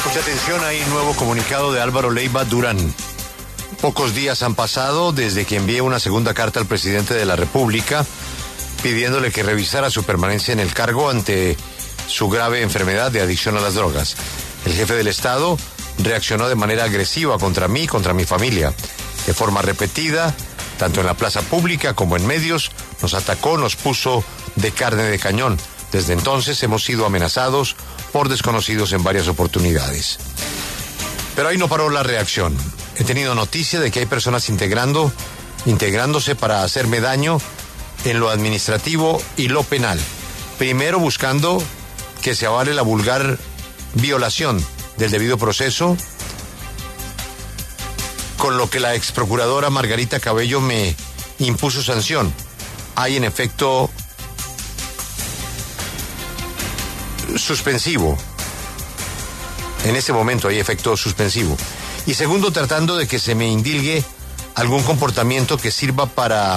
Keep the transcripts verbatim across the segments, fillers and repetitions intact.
Mucha atención, hay un nuevo comunicado de Álvaro Leiva Durán. Pocos días han pasado desde que envié una segunda carta al presidente de la República pidiéndole que revisara su permanencia en el cargo ante su grave enfermedad de adicción a las drogas. El jefe del Estado reaccionó de manera agresiva contra mí y contra mi familia. De forma repetida, tanto en la plaza pública como en medios, nos atacó, nos puso de carne de cañón. Desde entonces hemos sido amenazados por desconocidos en varias oportunidades. Pero ahí no paró la reacción. He tenido noticia de que hay personas integrando, integrándose para hacerme daño en lo administrativo y lo penal. Primero buscando que se avale la vulgar violación del debido proceso, con lo que la ex procuradora Margarita Cabello me impuso sanción. Hay en efecto suspensivo. En ese momento hay efecto suspensivo. Y segundo, tratando de que se me indilgue algún comportamiento que sirva para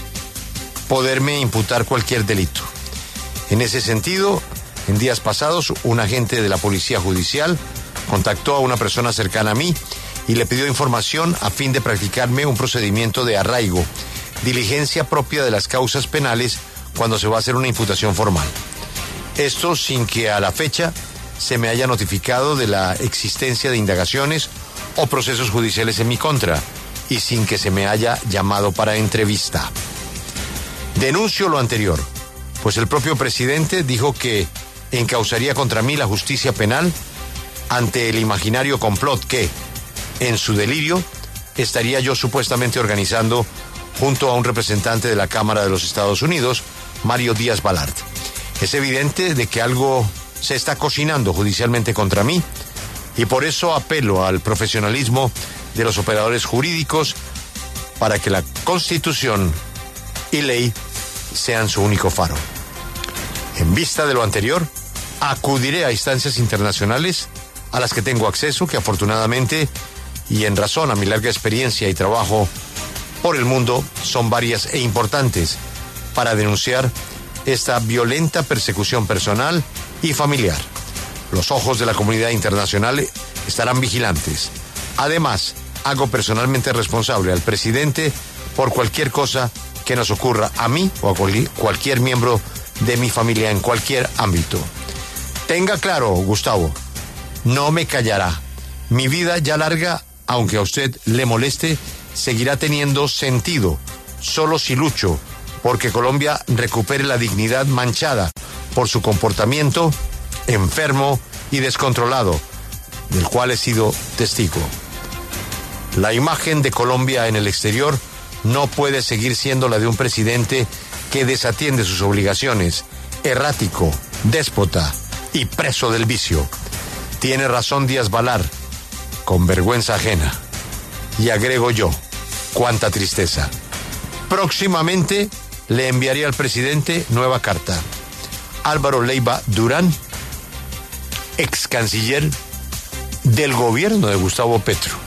poderme imputar cualquier delito. En ese sentido, en días pasados, un agente de la Policía Judicial contactó a una persona cercana a mí y le pidió información a fin de practicarme un procedimiento de arraigo, diligencia propia de las causas penales cuando se va a hacer una imputación formal. Esto sin que a la fecha se me haya notificado de la existencia de indagaciones o procesos judiciales en mi contra y sin que se me haya llamado para entrevista. Denuncio lo anterior, pues el propio presidente dijo que encausaría contra mí la justicia penal ante el imaginario complot que, en su delirio, estaría yo supuestamente organizando junto a un representante de la Cámara de los Estados Unidos, Mario Díaz Balart. Es evidente de que algo se está cocinando judicialmente contra mí y por eso apelo al profesionalismo de los operadores jurídicos para que la Constitución y ley sean su único faro. En vista de lo anterior, acudiré a instancias internacionales a las que tengo acceso, que afortunadamente y en razón a mi larga experiencia y trabajo por el mundo son varias e importantes, para denunciar esta violenta persecución personal y familiar. Los ojos de la comunidad internacional estarán vigilantes. Además, hago personalmente responsable al presidente por cualquier cosa que nos ocurra a mí o a cualquier miembro de mi familia en cualquier ámbito. Tenga claro, Gustavo, no me callará. Mi vida ya larga, aunque a usted le moleste, seguirá teniendo sentido, solo si lucho porque Colombia recupere la dignidad manchada por su comportamiento enfermo y descontrolado, del cual he sido testigo. La imagen de Colombia en el exterior no puede seguir siendo la de un presidente que desatiende sus obligaciones, errático, déspota y preso del vicio. Tiene razón Díaz Balart, con vergüenza ajena. Y agrego yo, cuánta tristeza. Próximamente le enviaré al presidente nueva carta. Álvaro Leiva Durán, ex canciller del gobierno de Gustavo Petro.